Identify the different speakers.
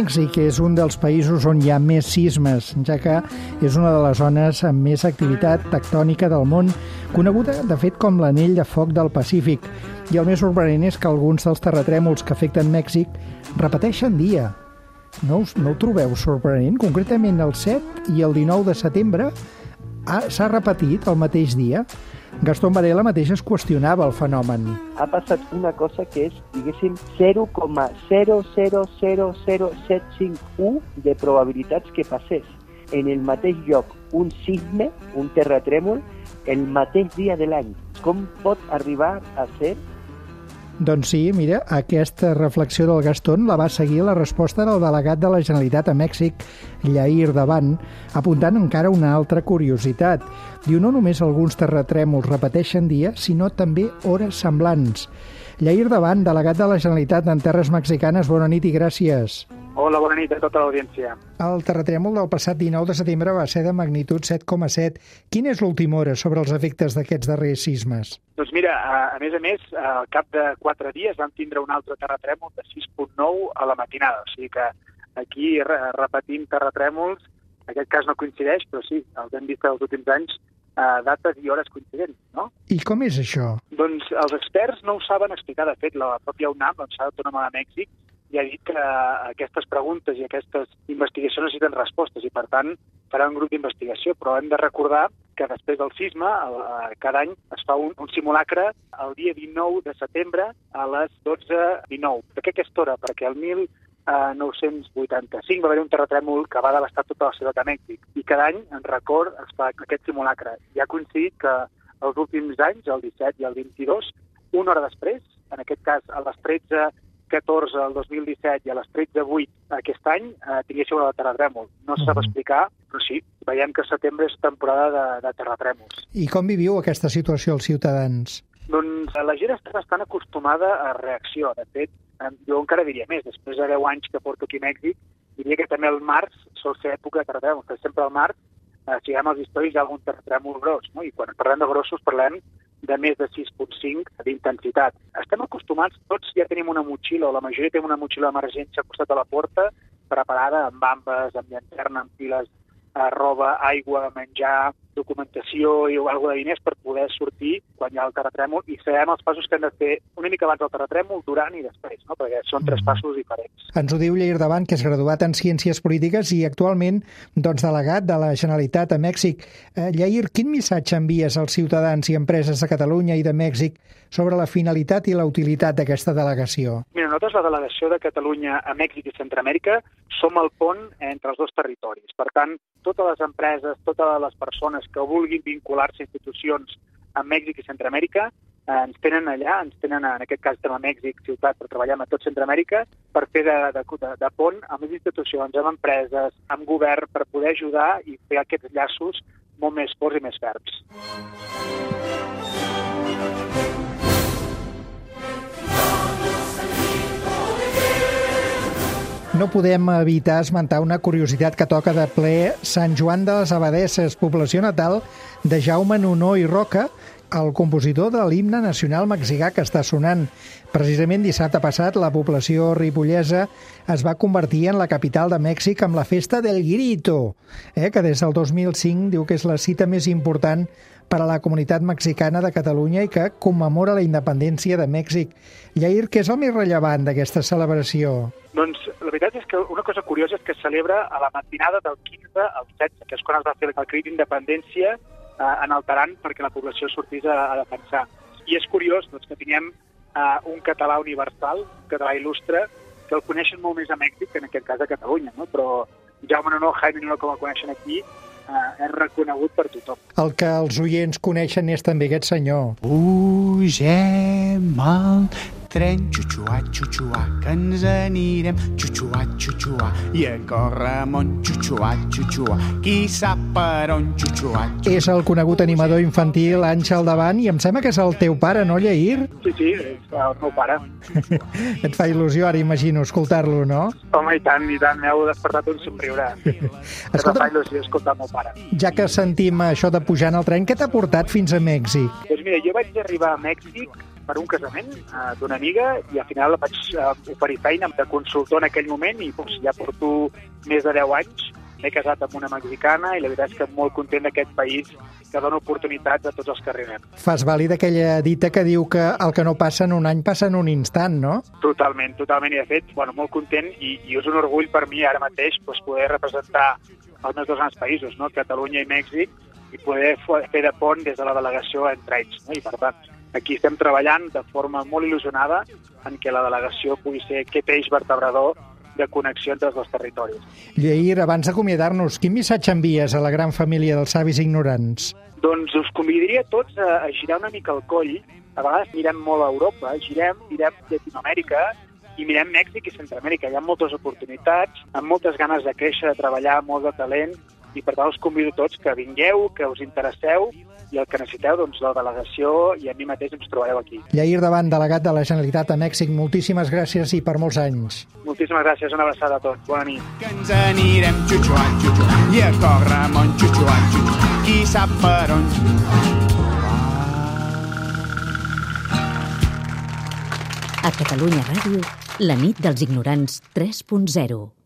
Speaker 1: Mèxic és un dels països on hi ha més sismes, ja que és una de les zones amb més activitat tectònica del món, coneguda, de fet, com l'anell de foc del Pacífic. I el més sorprenent és que alguns dels terratrèmols que afecten Mèxic repeteixen dia. No ho trobeu sorprenent? Concretament el 7 i el 19 de setembre s'ha repetit el mateix dia. Gastón Varela mateix es qüestionava el fenomen.
Speaker 2: Ha passat una cosa que és, diguéssim, 0,0000751 de probabilitats que passés en el mateix lloc un sisme, un terratrèmol, el mateix dia de l'any. Com pot arribar a ser?
Speaker 1: Doncs sí, mira, aquesta reflexió del Gastón la va seguir la resposta del delegat de la Generalitat a Mèxic, Yair Davant, apuntant encara una altra curiositat. Diu, no només alguns terratrèmols repeteixen dia, sinó també hores semblants. Yair Davant, delegat de la Generalitat en terres mexicanes, bona nit i gràcies.
Speaker 3: Hola, bona nit a tota l'audiència.
Speaker 1: El terratrèmol del passat 19 de setembre va ser de magnitud 7,7. Quina és l'última hora sobre els efectes d'aquests darrers sismes?
Speaker 3: Doncs mira, a més, al cap de 4 dies vam tindre un altre terratrèmol de 6,9 a la matinada. O sigui que aquí repetim terratrèmols, en aquest cas no coincideix, però sí, els hem vist els últims anys dates i hores coincidents, no?
Speaker 1: I com és això?
Speaker 3: Doncs els experts no ho saben explicar. De fet, la pròpia UNAM, la Universitat Autònoma de Mèxic, ja ha dit que aquestes preguntes i aquestes investigacions necessiten respostes i, per tant, farà un grup d'investigació. Però hem de recordar que després del sisme, cada any es fa un simulacre el dia 19 de setembre a les 12:19. Per què aquesta hora? Perquè el 1985 va haver un terratrèmol que va devastar tota la ciutat de Mèxic i cada any, en record, es fa aquest simulacre. I ha coincidit que els últims anys, el 17 i el 22, una hora després, en aquest cas a les 13:14 el 2017 i a les 13:08 aquest any, tinguéssim una de terratrèmol. No se sap explicar, però sí, veiem que setembre és temporada de terratrèmols.
Speaker 1: I com viviu aquesta situació els ciutadans?
Speaker 3: Doncs la gent està bastant acostumada a reacció. De fet, jo encara diria més, després de 10 anys que porto aquí a Mèxic, diria que també el març sol ser època de terratrèmols, perquè sempre al març, si veiem els històrics, hi ha algun terratrèmol gros, no? I quan parlem de grossos parlem de més de 6,5 d'intensitat. Estem acostumats, tots ja tenim una motxilla, o la majoria tenim una motxilla d'emergència al costat de la porta, preparada amb bambes, amb llanterna, amb piles, roba, aigua, menjar, documentació i alguna de diners per poder sortir quan hi ha el terratrèmol, i sabem els passos que hem de fer una mica abans del terratrèmol, durant i després, no? Perquè són 3 passos diferents.
Speaker 1: Ens ho diu Yair Davant, que és graduat en Ciències Polítiques i actualment delegat de la Generalitat a Mèxic. Yair, quin missatge envies als ciutadans i empreses de Catalunya i de Mèxic sobre la finalitat i la utilitat d'aquesta delegació?
Speaker 3: Mira, nosaltres, la delegació de Catalunya a Mèxic i Centroamèrica, som el pont entre els dos territoris. Per tant, totes les empreses, totes les persones que vulguin vincular-se a institucions a Mèxic i Centroamèrica ens tenen allà, en aquest cas estem a Mèxic, ciutat, per treballar amb tot Centroamèrica, per fer de pont amb les institucions, amb empreses, amb govern, per poder ajudar i fer aquests llaços molt més forts i més ferms.
Speaker 1: No podem evitar esmentar una curiositat que toca de ple Sant Joan de les Abadesses, població natal de Jaume Nunó i Roca, el compositor de l'himne nacional mexicà que està sonant. Precisament dissabte passat, la població ripollesa es va convertir en la capital de Mèxic amb la festa del Grito, que des del 2005 diu que és la cita més important per a la comunitat mexicana de Catalunya i que commemora la independència de Mèxic. Yair, què és el més rellevant d'aquesta celebració?
Speaker 3: Doncs la veritat és que una cosa curiosa és que es celebra a la matinada del 15 al 16, que és quan es va fer el crit d'independència en el Taran perquè la població sortís a defensar. I és curiós que tinguem un català universal, un català il·lustre, que el coneixen molt més a Mèxic que en aquest cas a Catalunya, no? Però Jaume Nunó, Jaime Nunó, com el coneixen aquí, és reconegut per tothom.
Speaker 1: El que els oients coneixen és també aquest senyor.
Speaker 4: Pugem al tren, xuxuà, que ens anirem, xuxuà, i a Corramont, xuxuà, qui sap per on, xuxuà.
Speaker 1: És el conegut animador infantil Àngel Davant i em sembla que és el teu pare, no, Yair?
Speaker 3: Sí, és el meu pare.
Speaker 1: Et fa il·lusió ara, imagino, escoltar-lo, no?
Speaker 3: Home, i tant, m'heu despertat un somriure. Em fa il·lusió escoltar el meu pare.
Speaker 1: Ja que sentim això de pujar en el tren, què t'ha portat fins a Mèxic?
Speaker 3: Doncs mira, jo vaig arribar a Mèxic per un casament d'una amiga i al final vaig oferir feina de consultor en aquell moment i ja porto més de 10 anys. M'he casat amb una mexicana i la veritat és que molt content d'aquest país que dona oportunitats a tots els que arribem.
Speaker 1: Fas vàlida aquella dita que diu que el que no passa en un any passa en un instant, no?
Speaker 3: Totalment. I de fet, molt content i és un orgull per mi ara mateix poder representar els meus dos grans països, no? Catalunya i Mèxic, i poder fer de pont des de la delegació entre ells. No? I per tant, aquí estem treballant de forma molt il·lusionada en què la delegació pugui ser aquest eix vertebrador de connexió entre els dos territoris.
Speaker 1: Lleir, abans d'acomiadar-nos, quin missatge envies a la gran família dels savis ignorants?
Speaker 3: Doncs us convidaria tots a girar una mica el coll. A vegades mirem molt a Europa, mirem Llatinoamèrica i mirem Mèxic i Centroamèrica. Hi ha moltes oportunitats, amb moltes ganes de créixer, de treballar, molt de talent, i per tant us convido tots que vingueu, que us interesseu, i el que necessiteu, doncs la delegació i a mi mateix ens trobeu aquí.
Speaker 1: Lleir Davant, delegat de la Generalitat a Mèxic, moltíssimes gràcies i per molts anys.
Speaker 3: Moltíssimes gràcies, una abraçada a tots. Bona nit.
Speaker 4: Que ens anirem xuxuant, xuxuant, i a córrer amunt, xuxuant, xuxuant, qui sap per on.
Speaker 5: A Catalunya Ràdio, la nit dels ignorants 3.0.